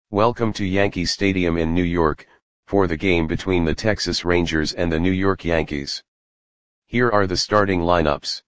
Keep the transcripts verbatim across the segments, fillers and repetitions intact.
Welcome to Yankee Stadium in New York, for the game between the Texas Rangers and the New York Yankees. Here are the starting lineups.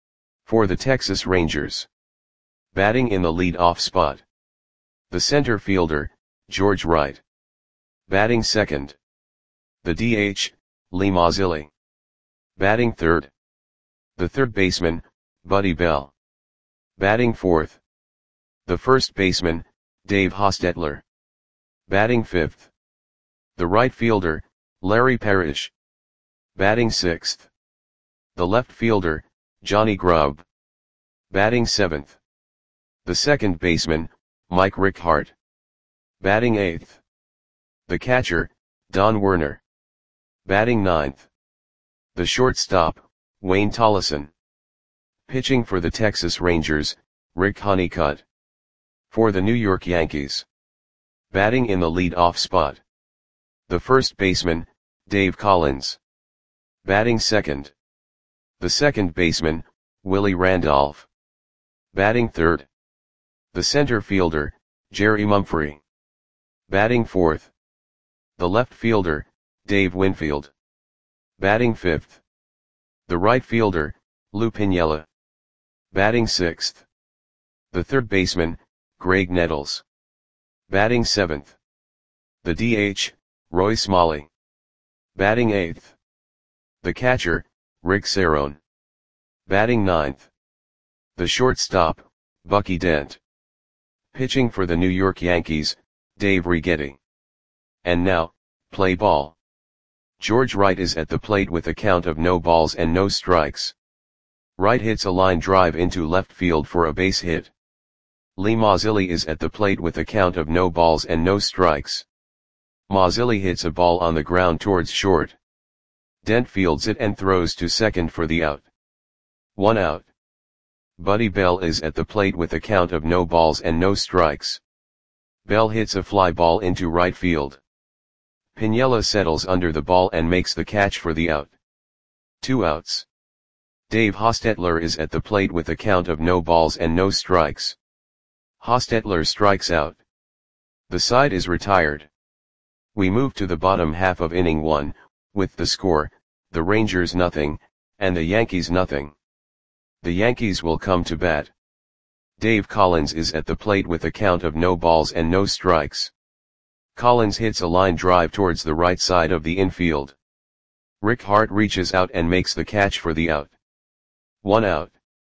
For the Texas Rangers. Batting in the lead-off spot. The center fielder, George Wright. Batting second. The D H, Lee Mazzilli. Batting third. The third baseman, Buddy Bell. Batting fourth. The first baseman, Dave Hostetler. Batting fifth. The right fielder, Larry Parrish. Batting sixth. The left fielder, Johnny Grubb. Batting seventh. The second baseman, Mike Rickhardt. Batting eighth. The catcher, Don Werner. Batting ninth. The shortstop, Wayne Tolleson. Pitching for the Texas Rangers, Rick Honeycutt. For the New York Yankees. Batting in the lead-off spot. The first baseman, Dave Collins. Batting second. The second baseman, Willie Randolph. Batting third. The center fielder, Jerry Mumphrey. Batting fourth. The left fielder, Dave Winfield. Batting fifth. The right fielder, Lou Piniella. Batting sixth. The third baseman, Greg Nettles. Batting seventh. The D H, Roy Smalley. Batting eighth. The catcher, Rick Cerone. Batting ninth. The shortstop, Bucky Dent. Pitching for the New York Yankees, Dave Righetti. And now, play ball. George Wright is at the plate with a count of no balls and no strikes. Wright hits a line drive into left field for a base hit. Lee Mazzilli is at the plate with a count of no balls and no strikes. Mazzilli hits a ball on the ground towards short. Dent fields it and throws to second for the out. One out. Buddy Bell is at the plate with a count of no balls and no strikes. Bell hits a fly ball into right field. Piniella settles under the ball and makes the catch for the out. Two outs. Dave Hostetler is at the plate with a count of no balls and no strikes. Hostetler strikes out. The side is retired. We move to the bottom half of inning one, with the score, the Rangers nothing, and the Yankees nothing. The Yankees will come to bat. Dave Collins is at the plate with a count of no balls and no strikes. Collins hits a line drive towards the right side of the infield. Rickhardt reaches out and makes the catch for the out. One out.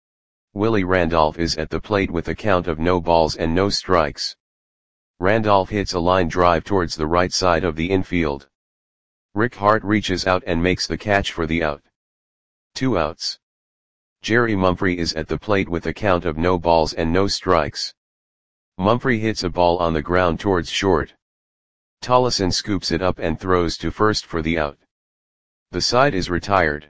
Willie Randolph is at the plate with a count of no balls and no strikes. Randolph hits a line drive towards the right side of the infield. Rickhardt reaches out and makes the catch for the out. Two outs. Jerry Mumphrey is at the plate with a count of no balls and no strikes. Mumphrey hits a ball on the ground towards short. Tolleson scoops it up and throws to first for the out. The side is retired.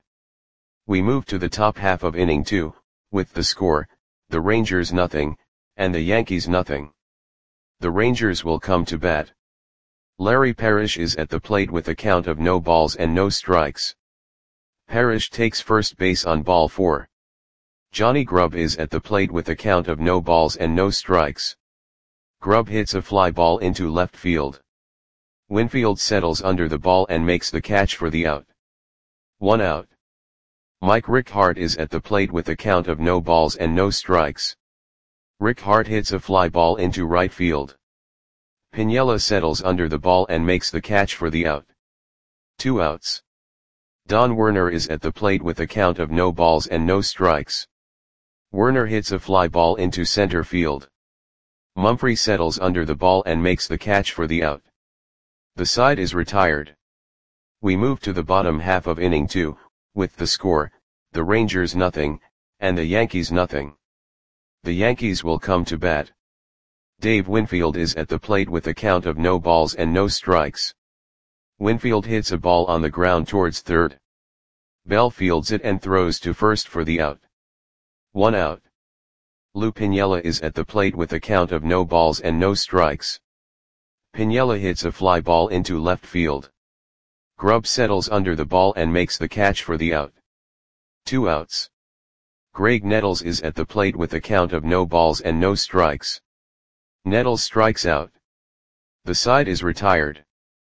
We move to the top half of inning two, with the score, the Rangers nothing, and the Yankees nothing. The Rangers will come to bat. Larry Parrish is at the plate with a count of no balls and no strikes. Parrish takes first base on ball four. Johnny Grubb is at the plate with a count of no balls and no strikes. Grubb hits a fly ball into left field. Winfield settles under the ball and makes the catch for the out. One out. Mike Rickhardt is at the plate with a count of no balls and no strikes. Rickhardt hits a fly ball into right field. Piniella settles under the ball and makes the catch for the out. Two outs. Don Werner is at the plate with a count of no balls and no strikes. Werner hits a fly ball into center field. Mumphrey settles under the ball and makes the catch for the out. The side is retired. We move to the bottom half of inning two, with the score, the Rangers nothing, and the Yankees nothing. The Yankees will come to bat. Dave Winfield is at the plate with a count of no balls and no strikes. Winfield hits a ball on the ground towards third. Bell fields it and throws to first for the out. One out. Lou Piniella is at the plate with a count of no balls and no strikes. Piniella hits a fly ball into left field. Grubb settles under the ball and makes the catch for the out. Two outs. Greg Nettles is at the plate with a count of no balls and no strikes. Nettles strikes out. The side is retired.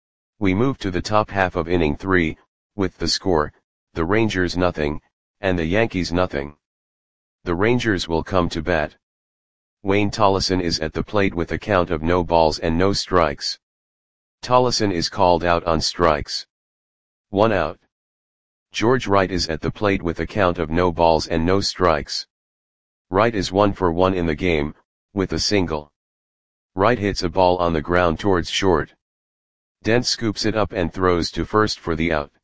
We move to the top half of inning three, with the score, the Rangers nothing, and the Yankees nothing. The Rangers will come to bat. Wayne Tolleson is at the plate with a count of no balls and no strikes. Tolleson is called out on strikes. One out. George Wright is at the plate with a count of no balls and no strikes. Wright is one for one in the game, with a single. Wright hits a ball on the ground towards short. Dent scoops it up and throws to first for the out.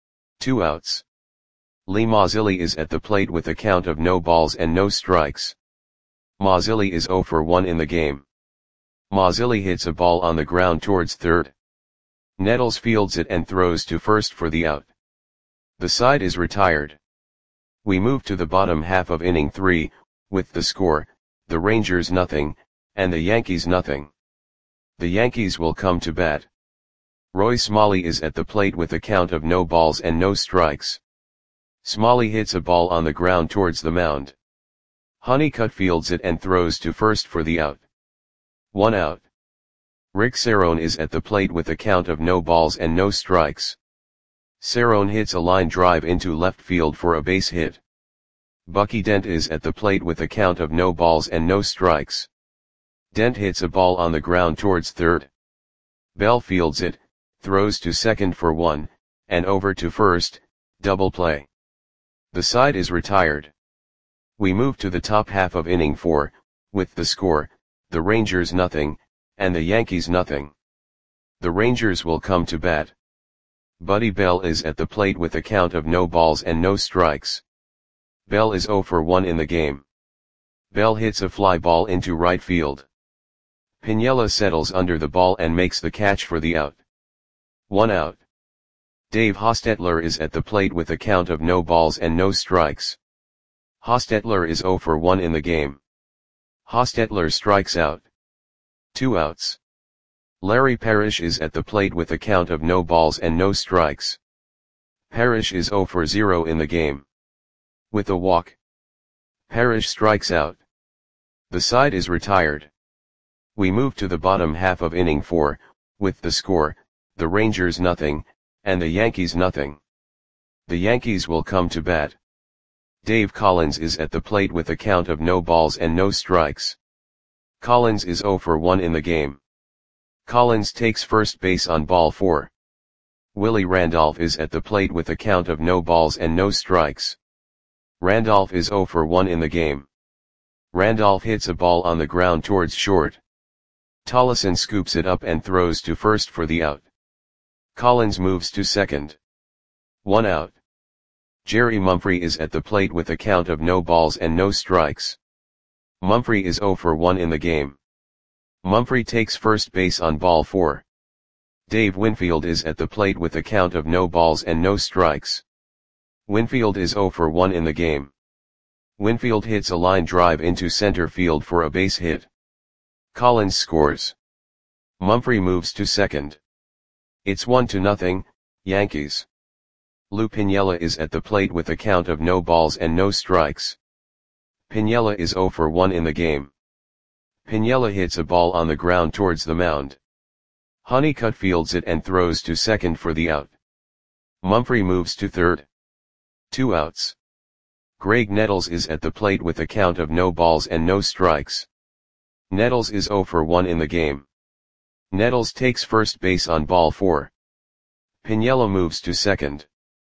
Two outs. Lee Mazzilli is at the plate with a count of no balls and no strikes. Mazzilli is zero for one in the game. Mazzilli hits a ball on the ground towards third. Nettles fields it and throws to first for the out. The side is retired. We move to the bottom half of inning three, with the score, the Rangers nothing, and the Yankees nothing. The Yankees will come to bat. Roy Smalley is at the plate with a count of no balls and no strikes. Smalley hits a ball on the ground towards the mound. Honeycutt fields it and throws to first for the out. One out. Rick Cerrone is at the plate with a count of no balls and no strikes. Cerrone hits a line drive into left field for a base hit. Bucky Dent is at the plate with a count of no balls and no strikes. Dent hits a ball on the ground towards third. Bell fields it, throws to second for one, and over to first, double play. The side is retired. We move to the top half of inning four, with the score, the Rangers nothing, and the Yankees nothing. The Rangers will come to bat. Buddy Bell is at the plate with a count of no balls and no strikes. Bell is zero for one in the game. Bell hits a fly ball into right field. Piniella settles under the ball and makes the catch for the out. One out. Dave Hostetler is at the plate with a count of no balls and no strikes. Hostetler is zero for one in the game. Hostetler strikes out. Two outs. Larry Parrish is at the plate with a count of no balls and no strikes. Parrish is zero for zero in the game. With a walk, Parrish strikes out. The side is retired. We move to the bottom half of inning four, with the score, the Rangers nothing, and the Yankees nothing. The Yankees will come to bat. Dave Collins is at the plate with a count of no balls and no strikes. Collins is zero for one in the game. Collins takes first base on ball four. Willie Randolph is at the plate with a count of no balls and no strikes. Randolph is zero for one in the game. Randolph hits a ball on the ground towards short. Tolleson scoops it up and throws to first for the out. Collins moves to second. One out. Jerry Mumphrey is at the plate with a count of no balls and no strikes. Mumphrey is zero for one in the game. Mumphrey takes first base on ball four. Dave Winfield is at the plate with a count of no balls and no strikes. Winfield is zero for one in the game. Winfield hits a line drive into center field for a base hit. Collins scores. Mumphrey moves to second. It's one to nothing, Yankees. Lou Piniella is at the plate with a count of no balls and no strikes. Piniella is zero for one in the game. Piniella hits a ball on the ground towards the mound. Honeycutt fields it and throws to second for the out. Mumphrey moves to third. Two outs. Greg Nettles is at the plate with a count of no balls and no strikes. Nettles is zero for one in the game. Nettles takes first base on ball four. Piniella moves to second.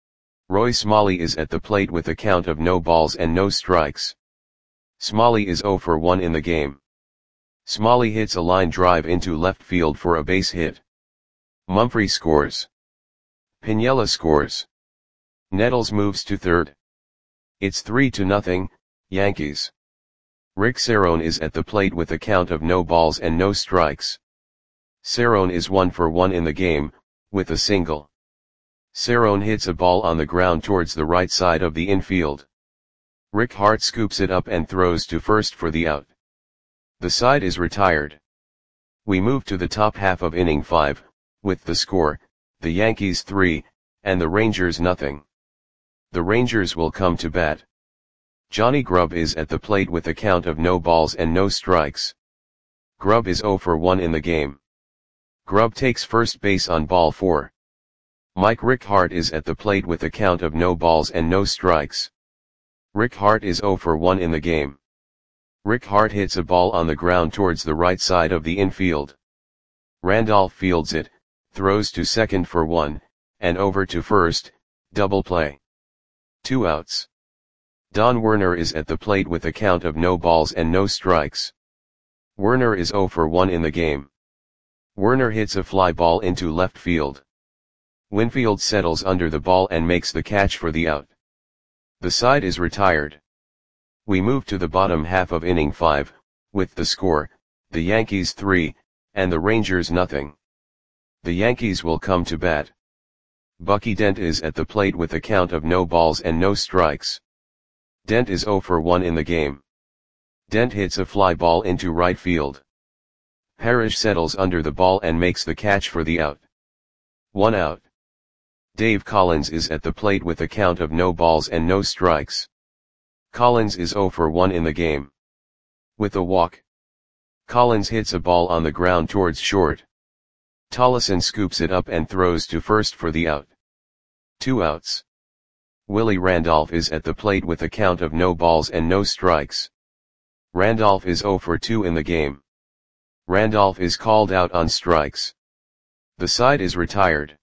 Roy Smalley is at the plate with a count of no balls and no strikes. Smalley is zero for one in the game. Smalley hits a line drive into left field for a base hit. Mumphrey scores. Piniella scores. Nettles moves to third. It's three to nothing, Yankees. Rick Cerrone is at the plate with a count of no balls and no strikes. Cerrone is one for one in the game, with a single. Cerrone hits a ball on the ground towards the right side of the infield. Rick Hart scoops it up and throws to first for the out. The side is retired. We move to the top half of inning five, with the score, the Yankees three, and the Rangers nothing. The Rangers will come to bat. Johnny Grubb is at the plate with a count of no balls and no strikes. Grubb is zero for one in the game. Grubb takes first base on ball four. Mike Rick Hart is at the plate with a count of no balls and no strikes. Rick Hart is oh for one in the game. Rick Hart hits a ball on the ground towards the right side of the infield. Randolph fields it, throws to second for one, and over to first, double play. Two outs. Don Werner is at the plate with a count of no balls and no strikes. Werner is oh for one in the game. Werner hits a fly ball into left field. Winfield settles under the ball and makes the catch for the out. The side is retired. We move to the bottom half of inning five, with the score, the Yankees three, and the Rangers nothing. The Yankees will come to bat. Bucky Dent is at the plate with a count of no balls and no strikes. Dent is oh for one in the game. Dent hits a fly ball into right field. Parrish settles under the ball and makes the catch for the out. One out. Dave Collins is at the plate with a count of no balls and no strikes. Collins is oh for one in the game. With a walk. Collins hits a ball on the ground towards short. Tollison scoops it up and throws to first for the out. Two outs. Willie Randolph is at the plate with a count of no balls and no strikes. Randolph is oh for two in the game. Randolph is called out on strikes. The side is retired.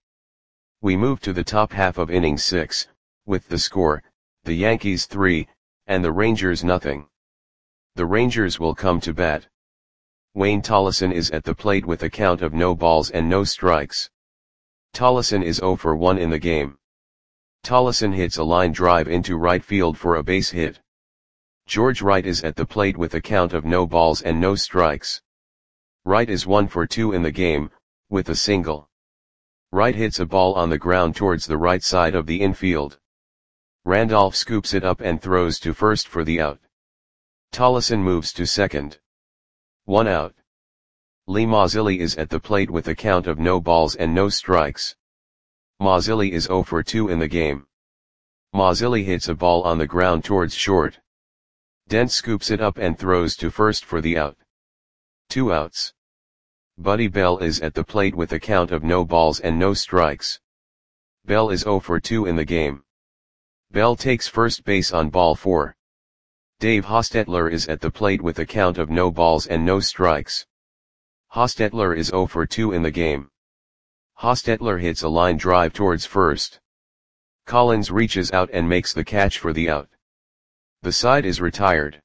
We move to the top half of inning six, with the score, the Yankees three, and the Rangers nothing. The Rangers will come to bat. Wayne Tollison is at the plate with a count of no balls and no strikes. Tollison is oh for one in the game. Tollison hits a line drive into right field for a base hit. George Wright is at the plate with a count of no balls and no strikes. Wright is one for two in the game, with a single. Wright hits a ball on the ground towards the right side of the infield. Randolph scoops it up and throws to first for the out. Tollison moves to second. One out. Lee Mazzilli is at the plate with a count of no balls and no strikes. Mazzilli is oh for two in the game. Mazzilli hits a ball on the ground towards short. Dent scoops it up and throws to first for the out. Two outs. Buddy Bell is at the plate with a count of no balls and no strikes. Bell is oh for two in the game. Bell takes first base on ball four. Dave Hostetler is at the plate with a count of no balls and no strikes. Hostetler is oh for two in the game. Hostetler hits a line drive towards first. Collins reaches out and makes the catch for the out. The side is retired.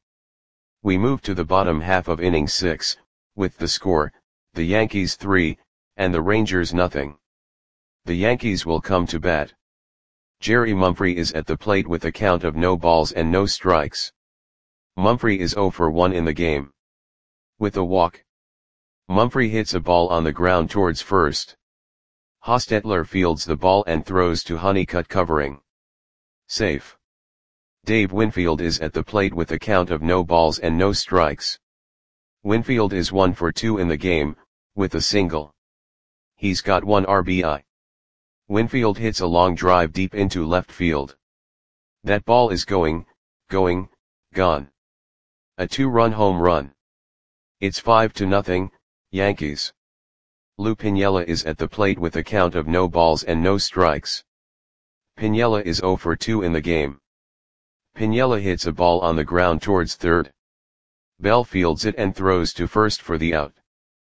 We move to the bottom half of inning six, with the score, the Yankees three, and the Rangers nothing. The Yankees will come to bat. Jerry Mumphrey is at the plate with a count of no balls and no strikes. Mumphrey is oh for one in the game. With a walk. Mumphrey hits a ball on the ground towards first. Hostetler fields the ball and throws to Honeycutt covering. Safe. Dave Winfield is at the plate with a count of no balls and no strikes. Winfield is one for two in the game, with a single. He's got one R B I. Winfield hits a long drive deep into left field. That ball is going, going, gone. A two-run home run. It's five to nothing, Yankees. Lou Piniella is at the plate with a count of no balls and no strikes. Piniella is oh for two in the game. Piniella hits a ball on the ground towards third. Bell fields it and throws to first for the out.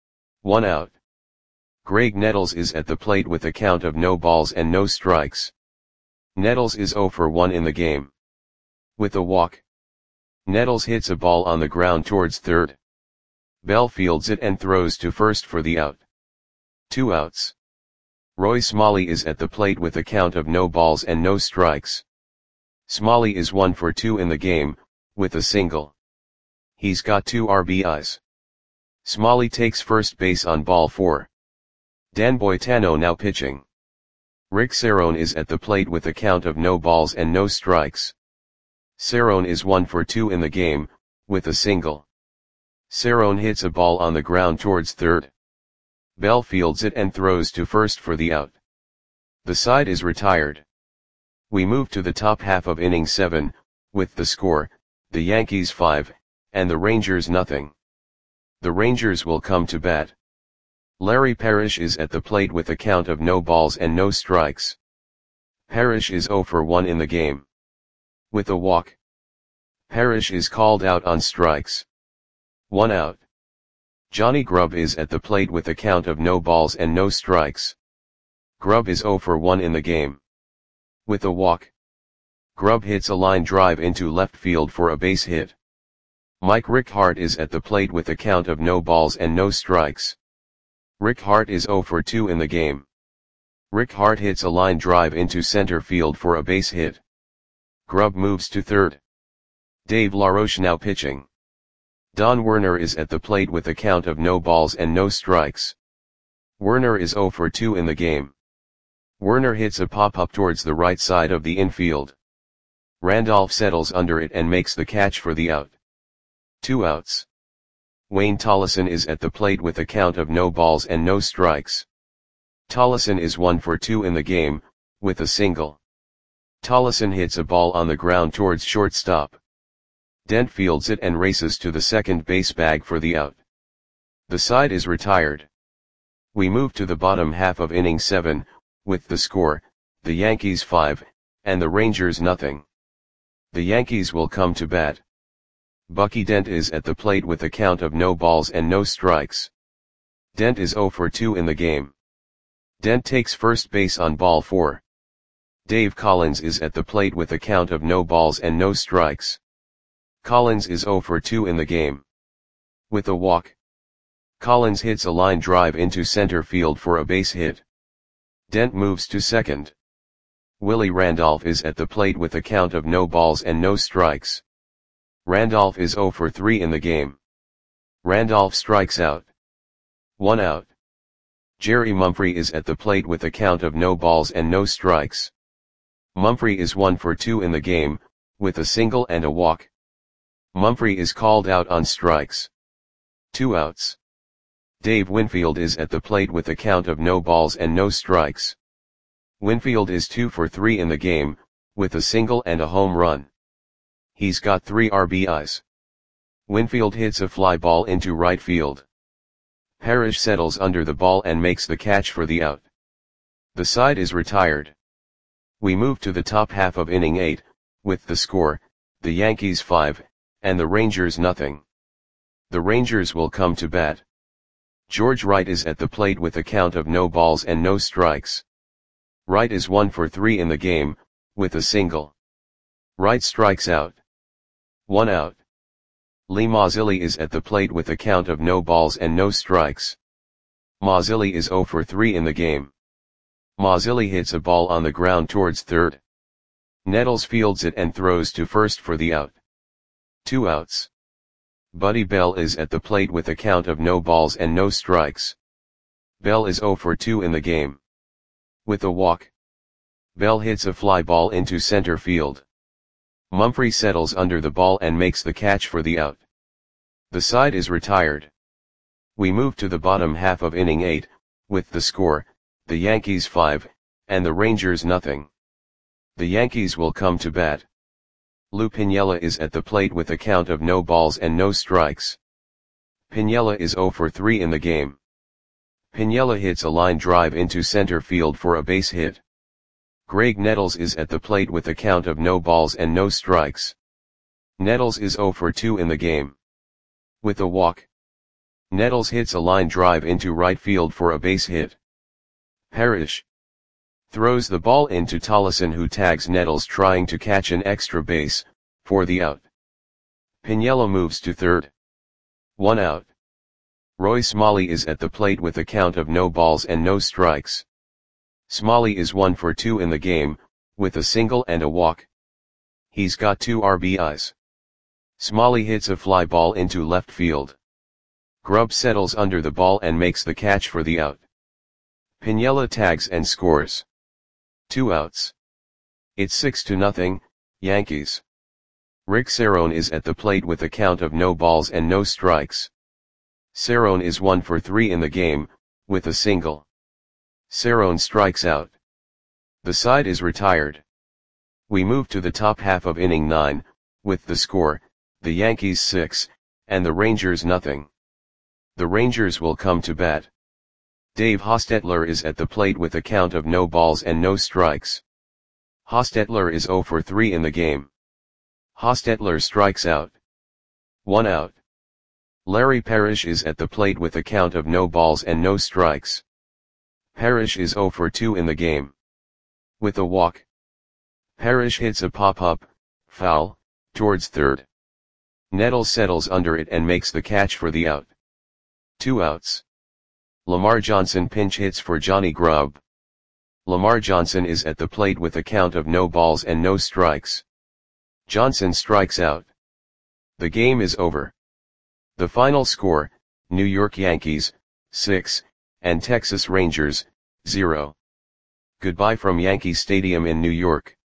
One out. Greg Nettles is at the plate with a count of no balls and no strikes. Nettles is oh for one in the game. With a walk. Nettles hits a ball on the ground towards third. Bell fields it and throws to first for the out. Two outs. Roy Smalley is at the plate with a count of no balls and no strikes. Smalley is one for two in the game, with a single. He's got two R B Is. Smalley takes first base on ball four. Dan Boitano now pitching. Rick Cerrone is at the plate with a count of no balls and no strikes. Cerrone is one for two in the game, with a single. Cerrone hits a ball on the ground towards third. Bell fields it and throws to first for the out. The side is retired. We move to the top half of inning seven, with the score, the Yankees five, and the Rangers nothing. The Rangers will come to bat. Larry Parrish is at the plate with a count of no balls and no strikes. Parrish is zero for one in the game. With a walk. Parrish is called out on strikes. One out. Johnny Grubb is at the plate with a count of no balls and no strikes. Grubb is zero for one in the game. With a walk. Grubb hits a line drive into left field for a base hit. Mike Rick Hart is at the plate with a count of no balls and no strikes. Rick Hart is zero for two in the game. Rick Hart hits a line drive into center field for a base hit. Grubb moves to third. Dave LaRoche now pitching. Don Werner is at the plate with a count of no balls and no strikes. Werner is zero for two in the game. Werner hits a pop-up towards the right side of the infield. Randolph settles under it and makes the catch for the out. Two outs. Wayne Tollison is at the plate with a count of no balls and no strikes. Tollison is one for two in the game, with a single. Tollison hits a ball on the ground towards shortstop. Dent fields it and races to the second base bag for the out. The side is retired. We move to the bottom half of inning seven, with the score, the Yankees five, and the Rangers nothing. The Yankees will come to bat. Bucky Dent is at the plate with a count of no balls and no strikes. Dent is zero for two in the game. Dent takes first base on ball four. Dave Collins is at the plate with a count of no balls and no strikes. Collins is zero for two in the game. With a walk. Collins hits a line drive into center field for a base hit. Dent moves to second. Willie Randolph is at the plate with a count of no balls and no strikes. Randolph is zero for three in the game. Randolph strikes out. One out. Jerry Mumphrey is at the plate with a count of no balls and no strikes. Mumphrey is one for two in the game, with a single and a walk. Mumphrey is called out on strikes. Two outs. Dave Winfield is at the plate with a count of no balls and no strikes. Winfield is two for three in the game, with a single and a home run. He's got three R B Is. Winfield hits a fly ball into right field. Parrish settles under the ball and makes the catch for the out. The side is retired. We move to the top half of inning eight, with the score, the Yankees five, and the Rangers nothing. The Rangers will come to bat. George Wright is at the plate with a count of no balls and no strikes. Wright is one for three in the game, with a single. Wright strikes out. One out. Lee Mazzilli is at the plate with a count of no balls and no strikes. Mazzilli is zero for three in the game. Mazzilli hits a ball on the ground towards third. Nettles fields it and throws to first for the out. Two outs. Buddy Bell is at the plate with a count of no balls and no strikes. Bell is zero for two in the game. With a walk. Bell hits a fly ball into center field. Mumphrey settles under the ball and makes the catch for the out. The side is retired. We move to the bottom half of inning eight, with the score, the Yankees five, and the Rangers nothing. The Yankees will come to bat. Lou Piniella is at the plate with a count of no balls and no strikes. Piniella is zero for three in the game. Piniella hits a line drive into center field for a base hit. Greg Nettles is at the plate with a count of no balls and no strikes. Nettles is zero for two in the game. With a walk. Nettles hits a line drive into right field for a base hit. Parrish throws the ball into Tollison, who tags Nettles trying to catch an extra base, for the out. Piniella moves to third. One out. Roy Smalley is at the plate with a count of no balls and no strikes. Smalley is one for two in the game, with a single and a walk. He's got two R B Is. Smalley hits a fly ball into left field. Grubb settles under the ball and makes the catch for the out. Piniella tags and scores. Two outs. It's six to nothing, Yankees. Rick Cerrone is at the plate with a count of no balls and no strikes. Cerrone is one for three in the game, with a single. Cerrone strikes out. The side is retired. We move to the top half of inning nine, with the score, the Yankees six, and the Rangers nothing. The Rangers will come to bat. Dave Hostetler is at the plate with a count of no balls and no strikes. Hostetler is zero for three in the game. Hostetler strikes out. One out. Larry Parrish is at the plate with a count of no balls and no strikes. Parrish is zero for two in the game. With a walk. Parrish hits a pop-up, foul, towards third. Nettles settles under it and makes the catch for the out. Two outs. Lamar Johnson pinch hits for Johnny Grubb. Lamar Johnson is at the plate with a count of no balls and no strikes. Johnson strikes out. The game is over. The final score, New York Yankees, six, and Texas Rangers, zero. Goodbye from Yankee Stadium in New York.